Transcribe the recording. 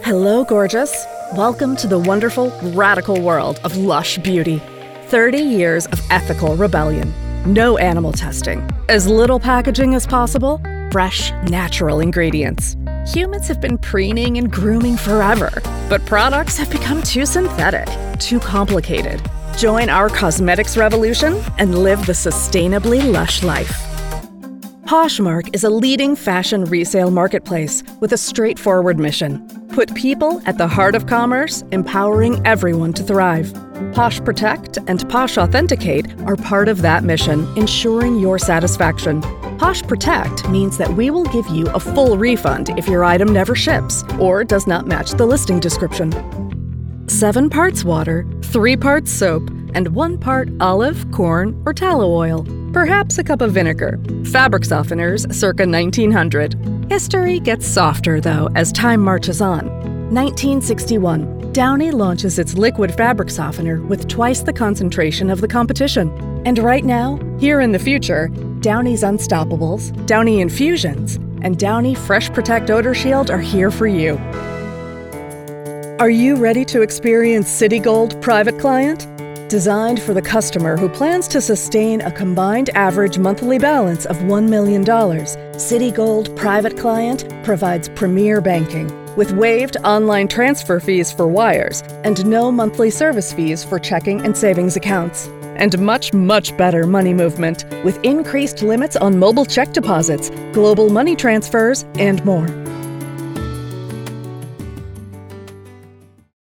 Hello, gorgeous. Welcome to the wonderful, radical world of Lush Beauty. 30 years of ethical rebellion. No animal testing. As little packaging as possible. Fresh, natural ingredients. Humans have been preening and grooming forever, but products have become too synthetic, too complicated. Join our cosmetics revolution and live the sustainably lush life. Poshmark is a leading fashion resale marketplace with a straightforward mission. Put people at the heart of commerce, empowering everyone to thrive. Posh Protect and Posh Authenticate are part of that mission, ensuring your satisfaction. Posh Protect means that we will give you a full refund if your item never ships or does not match the listing description. 7 parts water, 3 parts soap, and 1 part olive, corn, or tallow oil. Perhaps a cup of vinegar. Fabric softeners circa 1900. History gets softer, though, as time marches on. 1961, Downy launches its liquid fabric softener with twice the concentration of the competition. And right now, here in the future, Downy's Unstoppables, Downy Infusions, and Downy Fresh Protect Odor Shield are here for you. Are you ready to experience Citigold Private Client? Designed for the customer who plans to sustain a combined average monthly balance of $1 million, Citigold Private Client provides premier banking with waived online transfer fees for wires and no monthly service fees for checking and savings accounts. And much, much better money movement with increased limits on mobile check deposits, global money transfers, and more.